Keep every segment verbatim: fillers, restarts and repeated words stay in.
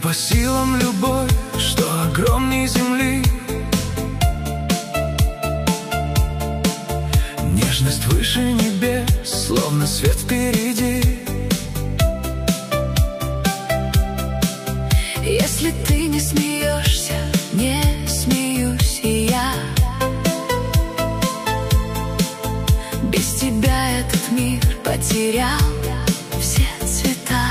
по силам любовь, что огромней земли. Нежность выше небес, словно свет впереди. Если ты не смеешься, не смеюсь и я. Без тебя этот мир потерял все цвета.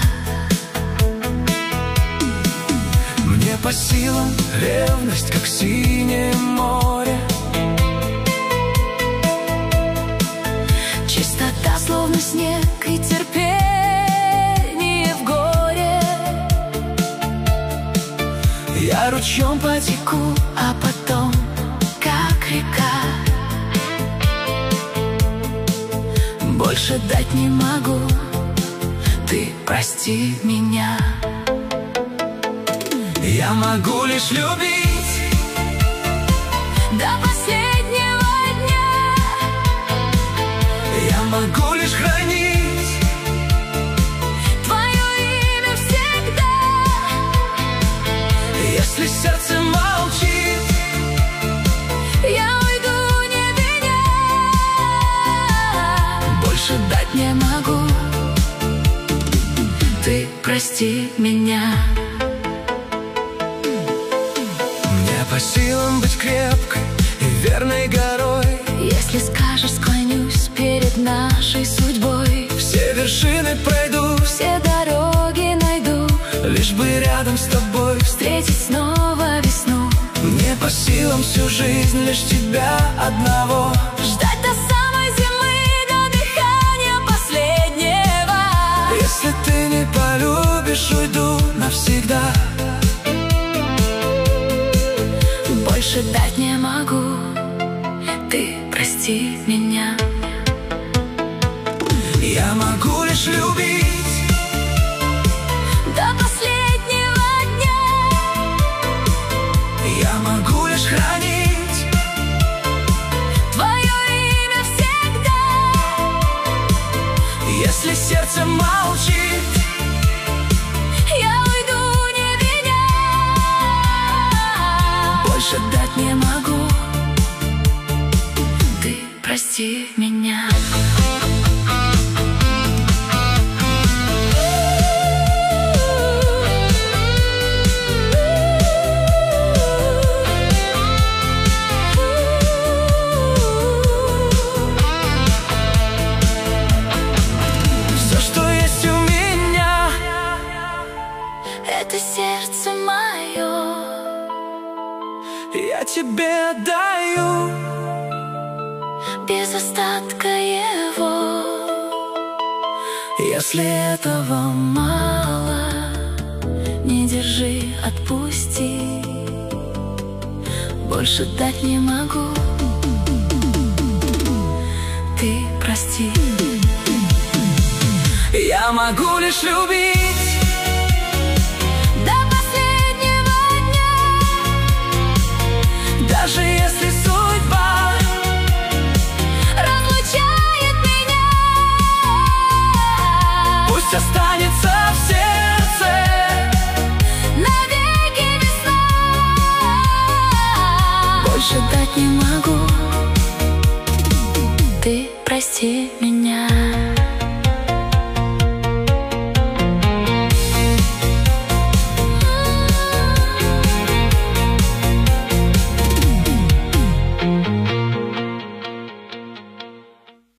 Мне по силам ревность, как синее море. Чистота, словно снег, и терпение в горе. Я ручьем потеку, А потом, как река, больше дать не могу. Ты прости меня. я могу лишь любить До последнего дня. я могу лишь хранить Твое имя всегда. если сердце молчит. Я уйду, не виня. Больше дать Не могу. Ты прости меня. мне по силам быть крепкой и верной горой. Если скажешь, склонюсь перед нашей судьбой. Все вершины пройду, Все дороги найду, лишь бы рядом с тобой. встретить снова весну. Мне по силам всю жизнь лишь тебя одного. Ждать до самой зимы, до дыхания последнего. Если ты не полюбишь, уйду навсегда. Больше дать не могу. Ты прости меня. Я могу лишь любить До последнего дня. я могу лишь хранить Твое имя всегда. если сердце молчит. Я уйду, не виня. Больше Дать не могу. Ты прости меня. Все, что есть у меня, Это сердце мое. я тебе отдаю. Без остатка его. Если Этого мало, не держи, отпусти. Больше дать не могу. Ты прости. я могу лишь любить До последнего дня. даже если судьба Разлучает меня. пусть останется в сердце. Навеки весна. Больше дать не могу. Ты прости меня.